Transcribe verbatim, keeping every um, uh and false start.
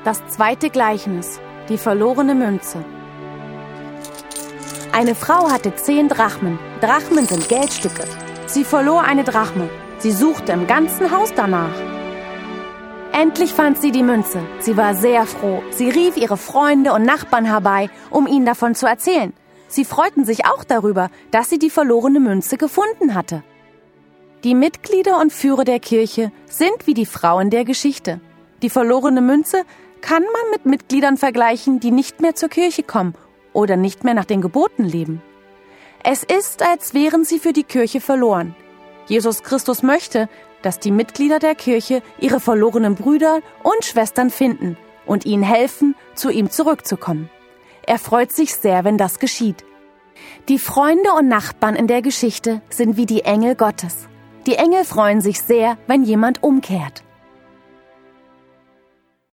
Das zweite Gleichnis, die verlorene Münze. Eine Frau hatte zehn Drachmen. Drachmen sind Geldstücke. Sie verlor eine Drachme. Sie suchte im ganzen Haus danach. Endlich fand sie die Münze. Sie war sehr froh. Sie rief ihre Freunde und Nachbarn herbei, um ihnen davon zu erzählen. Sie freuten sich auch darüber, dass sie die verlorene Münze gefunden hatte. Die Mitglieder und Führer der Kirche sind wie die Frauen der Geschichte. Die verlorene Münze kann man mit Mitgliedern vergleichen, die nicht mehr zur Kirche kommen oder nicht mehr nach den Geboten leben. Es ist, als wären sie für die Kirche verloren. Jesus Christus möchte, dass die Mitglieder der Kirche ihre verlorenen Brüder und Schwestern finden und ihnen helfen, zu ihm zurückzukommen. Er freut sich sehr, wenn das geschieht. Die Freunde und Nachbarn in der Geschichte sind wie die Engel Gottes. Die Engel freuen sich sehr, wenn jemand umkehrt.